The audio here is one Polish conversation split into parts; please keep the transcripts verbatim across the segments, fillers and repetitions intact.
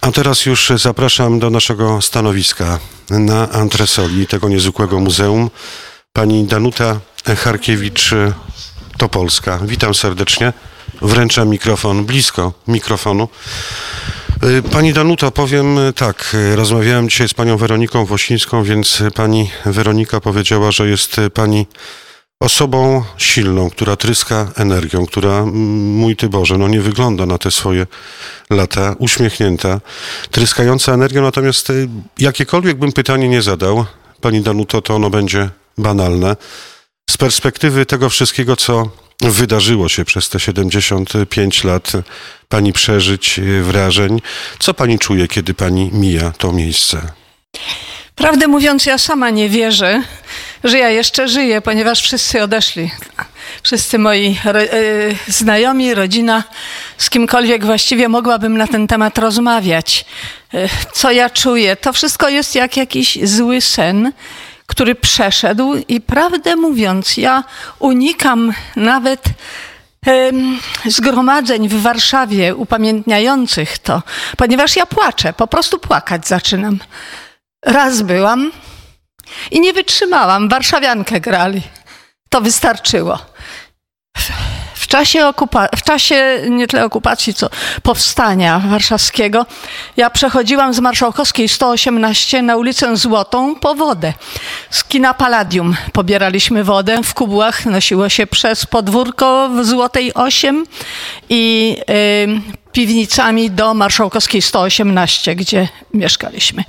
A teraz już zapraszam do naszego stanowiska na antresoli tego niezwykłego muzeum. Pani Danuta Charkiewicz-Topolska. Witam serdecznie. Wręczam mikrofon blisko mikrofonu. Pani Danuto, powiem tak, rozmawiałem dzisiaj z panią Weroniką Wosińską, więc pani Weronika powiedziała, że jest pani osobą silną, która tryska energią, która, mój Ty Boże, no nie wygląda na te swoje lata, uśmiechnięta, tryskająca energią, natomiast jakiekolwiek bym pytanie nie zadał, pani Danuto, to ono będzie banalne. Z perspektywy tego wszystkiego, co wydarzyło się przez te siedemdziesiąt pięć lat, pani przeżyć, wrażeń, co pani czuje, kiedy pani mija to miejsce? Prawdę mówiąc, ja sama nie wierzę, że ja jeszcze żyję, ponieważ wszyscy odeszli. Wszyscy moi ro- y- znajomi, rodzina, z kimkolwiek właściwie mogłabym na ten temat rozmawiać. Y- co ja czuję? To wszystko jest jak jakiś zły sen, który przeszedł i prawdę mówiąc, ja unikam nawet y- zgromadzeń w Warszawie upamiętniających to, ponieważ ja płaczę, po prostu płakać zaczynam. Raz byłam i nie wytrzymałam. Warszawiankę grali. To wystarczyło. W czasie, okupa- w czasie nie tyle okupacji, co powstania warszawskiego, ja przechodziłam z Marszałkowskiej sto osiemnaście na ulicę Złotą po wodę. Z kina Palladium pobieraliśmy wodę. W kubłach nosiło się przez podwórko w Złotej osiem i yy, piwnicami do Marszałkowskiej sto osiemnaście, gdzie mieszkaliśmy.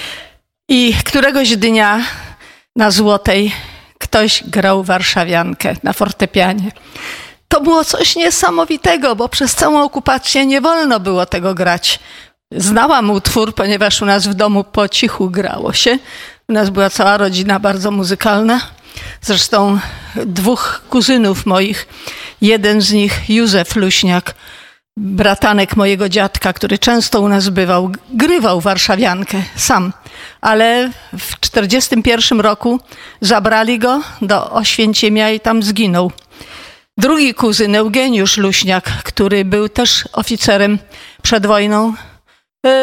I któregoś dnia na Złotej ktoś grał warszawiankę na fortepianie. To było coś niesamowitego, bo przez całą okupację nie wolno było tego grać. Znałam utwór, ponieważ u nas w domu po cichu grało się. U nas była cała rodzina bardzo muzykalna. Zresztą dwóch kuzynów moich, jeden z nich Józef Luśniak, bratanek mojego dziadka, który często u nas bywał, grywał warszawiankę sam, ale w czterdziestym pierwszym roku zabrali go do Oświęcimia i tam zginął. Drugi kuzyn, Eugeniusz Luśniak, który był też oficerem przed wojną, yy,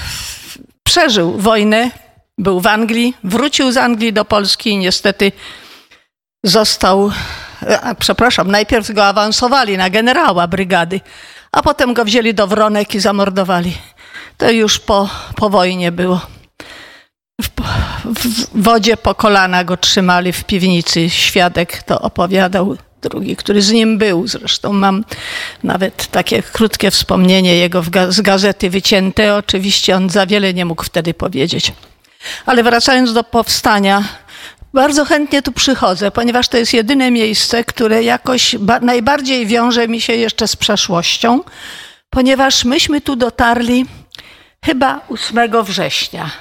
przeżył wojnę, był w Anglii, wrócił z Anglii do Polski i niestety został, a, przepraszam, najpierw go awansowali na generała brygady, a potem go wzięli do Wronek i zamordowali. To już po, po wojnie było. W, w wodzie po kolana go trzymali w piwnicy. Świadek to opowiadał, drugi, który z nim był. Zresztą mam nawet takie krótkie wspomnienie jego w ga- z gazety wycięte. Oczywiście on za wiele nie mógł wtedy powiedzieć. Ale wracając do powstania, bardzo chętnie tu przychodzę, ponieważ to jest jedyne miejsce, które jakoś ba- najbardziej wiąże mi się jeszcze z przeszłością, ponieważ myśmy tu dotarli chyba ósmego września,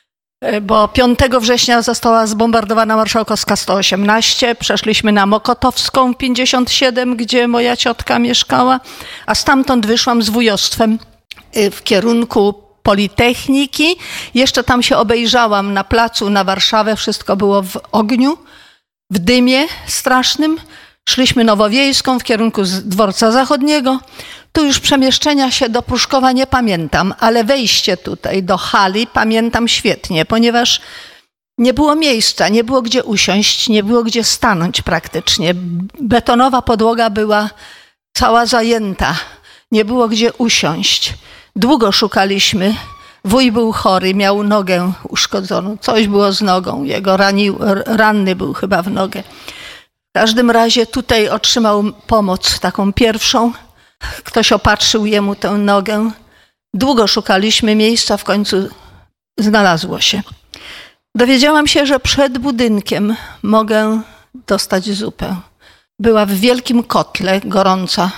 bo piątego września została zbombardowana Marszałkowska sto osiemnaście, przeszliśmy na Mokotowską pięćdziesiąt siedem, gdzie moja ciotka mieszkała, a stamtąd wyszłam z wujostwem w kierunku Politechniki. Jeszcze tam się obejrzałam na placu na Warszawę. Wszystko było w ogniu, w dymie strasznym. Szliśmy Nowowiejską w kierunku Dworca Zachodniego. Tu już przemieszczenia się do Pruszkowa nie pamiętam, ale wejście tutaj do hali pamiętam świetnie, ponieważ nie było miejsca, nie było gdzie usiąść, nie było gdzie stanąć praktycznie. Betonowa podłoga była cała zajęta. Nie było gdzie usiąść. Długo szukaliśmy. Wuj był chory, miał nogę uszkodzoną. Coś było z nogą. Jego ranił, ranny był chyba w nogę. W każdym razie tutaj otrzymał pomoc taką pierwszą. Ktoś opatrzył jemu tę nogę. Długo szukaliśmy miejsca, w końcu znalazło się. Dowiedziałam się, że przed budynkiem mogę dostać zupę. Była w wielkim kotle, gorąca.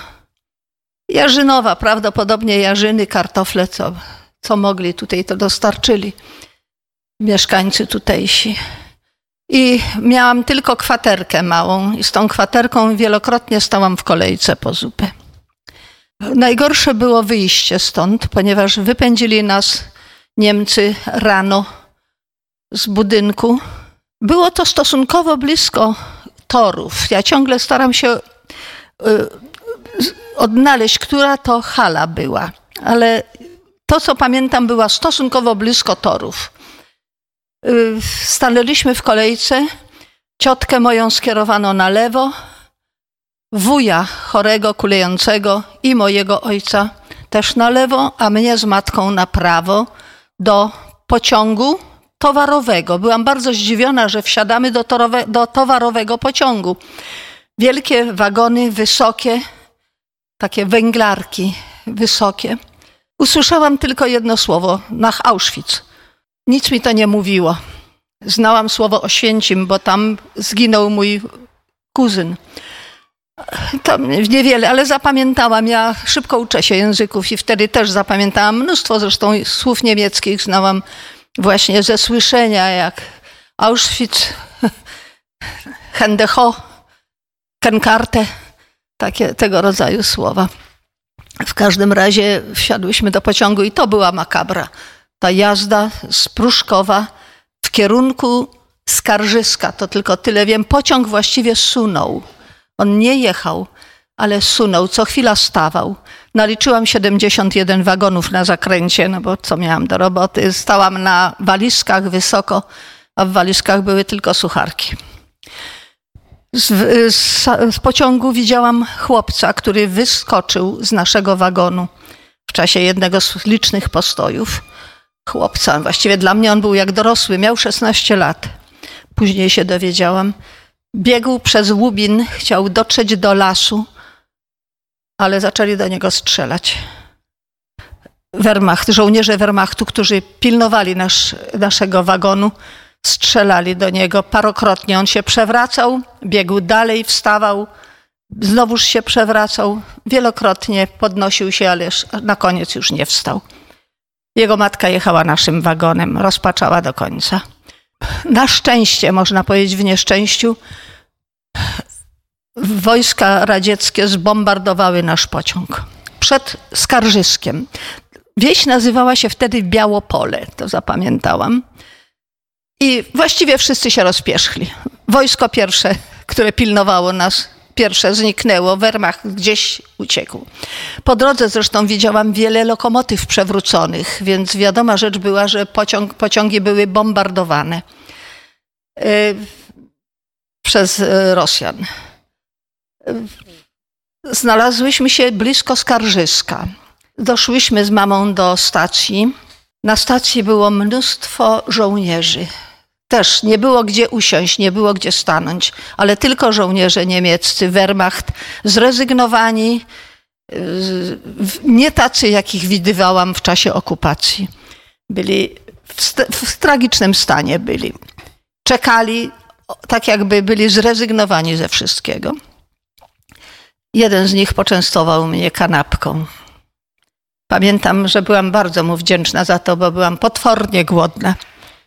Jarzynowa, prawdopodobnie jarzyny, kartofle, co, co mogli tutaj, to dostarczyli mieszkańcy tutejsi. I miałam tylko kwaterkę małą i z tą kwaterką wielokrotnie stałam w kolejce po zupę. Najgorsze było wyjście stąd, ponieważ wypędzili nas Niemcy rano z budynku. Było to stosunkowo blisko torów. Ja ciągle staram się y, odnaleźć, która to hala była, ale To, co pamiętam, była stosunkowo blisko torów. Stanęliśmy w kolejce, ciotkę moją skierowano na lewo, wuja chorego, kulejącego i mojego ojca też na lewo, a mnie z matką na prawo do pociągu towarowego. Byłam bardzo zdziwiona, że wsiadamy do, torowe, do towarowego pociągu. Wielkie wagony, wysokie, takie węglarki wysokie. Usłyszałam tylko jedno słowo, nach Auschwitz. Nic mi to nie mówiło. Znałam słowo Oświęcim, bo tam zginął mój kuzyn. To niewiele, ale zapamiętałam. Ja szybko uczę się języków i wtedy też zapamiętałam mnóstwo zresztą słów niemieckich. Znałam właśnie ze słyszenia, jak Auschwitz, Hände hoch, Kenkarte, takie tego rodzaju słowa. W każdym razie wsiadłyśmy do pociągu i to była makabra. Ta jazda z Pruszkowa w kierunku Skarżyska, to tylko tyle wiem, pociąg właściwie sunął. On nie jechał, ale sunął, co chwila stawał. Naliczyłam siedemdziesiąt jeden wagonów na zakręcie, no bo co miałam do roboty. Stałam na walizkach wysoko, a w walizkach były tylko sucharki. Z, z, z pociągu widziałam chłopca, który wyskoczył z naszego wagonu w czasie jednego z licznych postojów. Chłopca, właściwie dla mnie on był jak dorosły, miał szesnaście lat. Później się dowiedziałam. Biegł przez Łubin, chciał dotrzeć do lasu, ale zaczęli do niego strzelać. Wehrmacht, żołnierze Wehrmachtu, którzy pilnowali nasz, naszego wagonu, strzelali do niego parokrotnie. On się przewracał, biegł dalej, wstawał, znowuż się przewracał. Wielokrotnie podnosił się, ale na koniec już nie wstał. Jego matka jechała naszym wagonem, rozpaczała do końca. Na szczęście, można powiedzieć w nieszczęściu, wojska radzieckie zbombardowały nasz pociąg przed Skarżyskiem. Wieś nazywała się wtedy Białopole, to zapamiętałam. I właściwie wszyscy się rozpierzchli. Wojsko pierwsze, które pilnowało nas, pierwsze zniknęło, Wehrmacht gdzieś uciekł. Po drodze zresztą widziałam wiele lokomotyw przewróconych, więc wiadoma rzecz była, że pociąg, pociągi były bombardowane yy, przez yy, Rosjan. Yy, znalazłyśmy się blisko Skarżyska. Doszłyśmy z mamą do stacji. Na stacji było mnóstwo żołnierzy. Też nie było gdzie usiąść, nie było gdzie stanąć, ale tylko żołnierze niemieccy, Wehrmacht, zrezygnowani, nie tacy, jakich widywałam w czasie okupacji. Byli w, st- w tragicznym stanie, byli. Czekali, tak jakby byli zrezygnowani ze wszystkiego. Jeden z nich poczęstował mnie kanapką. Pamiętam, że byłam bardzo mu wdzięczna za to, bo byłam potwornie głodna.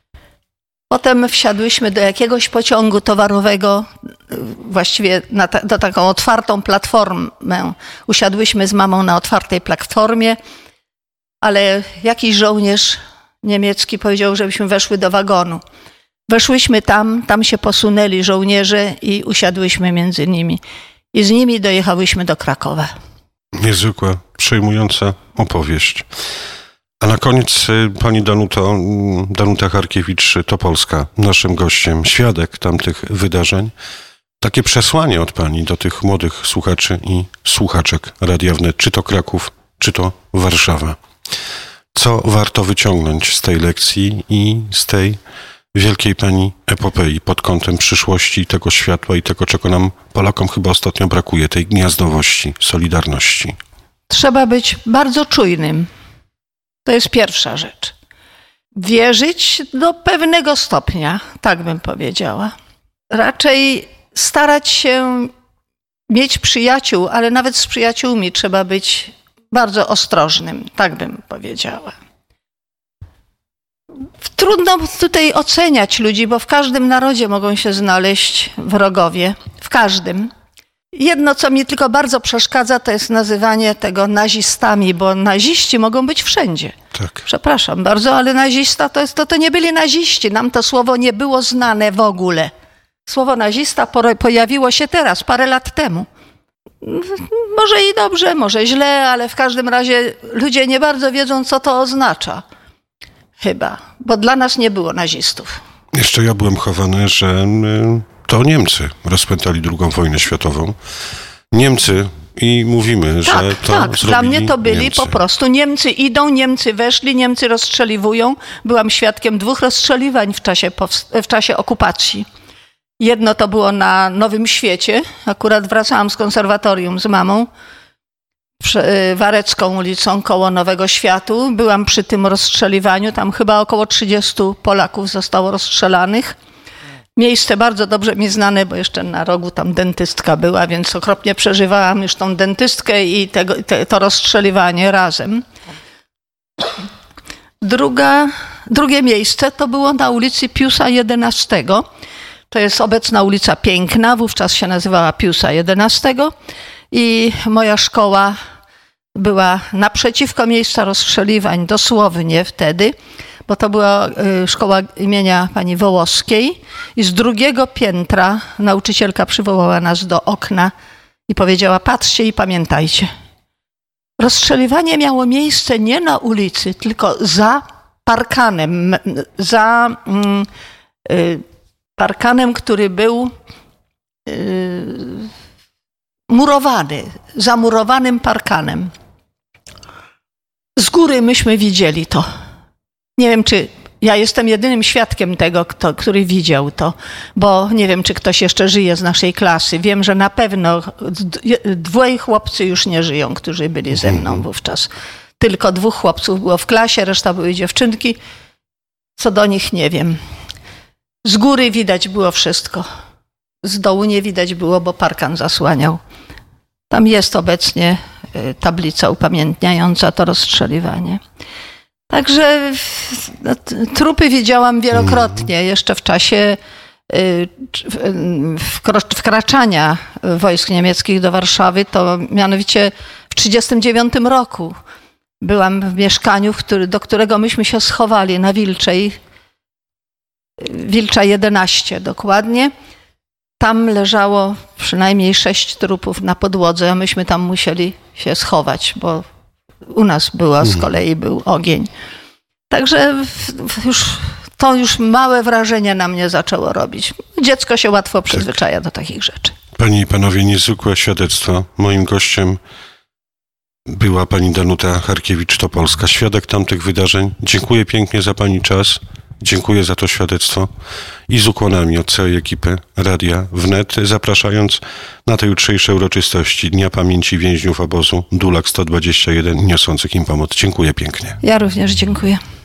Potem wsiadłyśmy do jakiegoś pociągu towarowego, właściwie na ta, do taką otwartą platformę. Usiadłyśmy z mamą na otwartej platformie, ale jakiś żołnierz niemiecki powiedział, żebyśmy weszły do wagonu. Weszłyśmy tam, tam się posunęli żołnierze i usiadłyśmy między nimi. I z nimi dojechałyśmy do Krakowa. Niezwykła, przejmująca opowieść. A na koniec pani Danuto, Danuta Harkiewicz-Topolska, naszym gościem, świadek tamtych wydarzeń. Takie przesłanie od pani do tych młodych słuchaczy i słuchaczek Radia Wnet, czy to Kraków, czy to Warszawa. Co warto wyciągnąć z tej lekcji i z tej wielkiej pani epopei pod kątem przyszłości, tego światła i tego, czego nam Polakom chyba ostatnio brakuje, tej gniazdowości, solidarności? Trzeba być bardzo czujnym. To jest pierwsza rzecz. Wierzyć do pewnego stopnia, tak bym powiedziała. Raczej starać się mieć przyjaciół, ale nawet z przyjaciółmi trzeba być bardzo ostrożnym, tak bym powiedziała. Trudno tutaj oceniać ludzi, bo w każdym narodzie mogą się znaleźć wrogowie. W każdym. Jedno, co mi tylko bardzo przeszkadza, to jest nazywanie tego nazistami, bo naziści mogą być wszędzie. Tak. Przepraszam bardzo, ale nazista to, jest, to, to nie byli naziści. Nam to słowo nie było znane w ogóle. Słowo nazista pojawiło się teraz, parę lat temu. Może i dobrze, może źle, ale w każdym razie ludzie nie bardzo wiedzą, co to oznacza. Chyba, bo dla nas nie było nazistów. Jeszcze ja byłem chowany, że to Niemcy rozpętali drugą wojnę światową. Niemcy i mówimy, tak, że to tak. Dla mnie to byli Niemcy. po prostu Niemcy idą, Niemcy weszli, Niemcy rozstrzeliwują. Byłam świadkiem dwóch rozstrzeliwań w czasie, w czasie okupacji. Jedno to było na Nowym Świecie. Akurat wracałam z konserwatorium z mamą. Warecką ulicą koło Nowego Światu. Byłam przy tym rozstrzeliwaniu. Tam chyba około trzydziestu Polaków zostało rozstrzelanych. Miejsce bardzo dobrze mi znane, bo jeszcze na rogu tam dentystka była, więc okropnie przeżywałam już tą dentystkę i tego, te, to rozstrzeliwanie razem. Druga, drugie miejsce to było na ulicy Piusa jedenastego. To jest obecna ulica Piękna, wówczas się nazywała Piusa jedenastego. I moja szkoła była naprzeciwko miejsca rozstrzeliwań, dosłownie wtedy, bo to była szkoła imienia pani Wołowskiej i z drugiego piętra nauczycielka przywołała nas do okna i powiedziała: patrzcie i pamiętajcie. Rozstrzeliwanie miało miejsce nie na ulicy, tylko za parkanem, za mm, y, parkanem, który był y, murowany, zamurowanym parkanem. Z góry myśmy widzieli to. Nie wiem, czy ja jestem jedynym świadkiem tego, kto, który widział to, bo nie wiem, czy ktoś jeszcze żyje z naszej klasy. Wiem, że na pewno dwoje chłopcy już nie żyją, którzy byli ze mną wówczas. Tylko dwóch chłopców było w klasie, reszta były dziewczynki. Co do nich nie wiem. Z góry widać było wszystko. Z dołu nie widać było, bo parkan zasłaniał. Tam jest obecnie tablica upamiętniająca to rozstrzeliwanie. Także no, trupy widziałam wielokrotnie jeszcze w czasie wkraczania wojsk niemieckich do Warszawy, to mianowicie w trzydziestym dziewiątym roku byłam w mieszkaniu, który, do którego myśmy się schowali na Wilczej, Wilcza jedenaście dokładnie. Tam leżało przynajmniej sześć trupów na podłodze, a myśmy tam musieli się schować, bo u nas była, z kolei był ogień. Także już, to już małe wrażenie na mnie zaczęło robić. Dziecko się łatwo przyzwyczaja do takich rzeczy. Panie i panowie, niezwykłe świadectwo. Moim gościem była pani Danuta Harkiewicz-Topolska, świadek tamtych wydarzeń. Dziękuję pięknie za pani czas. Dziękuję za to świadectwo i z ukłonami od całej ekipy Radia Wnet, zapraszając na te jutrzejsze uroczystości Dnia Pamięci Więźniów Obozu Dulak sto dwadzieścia jeden, niosących im pomoc. Dziękuję pięknie. Ja również dziękuję.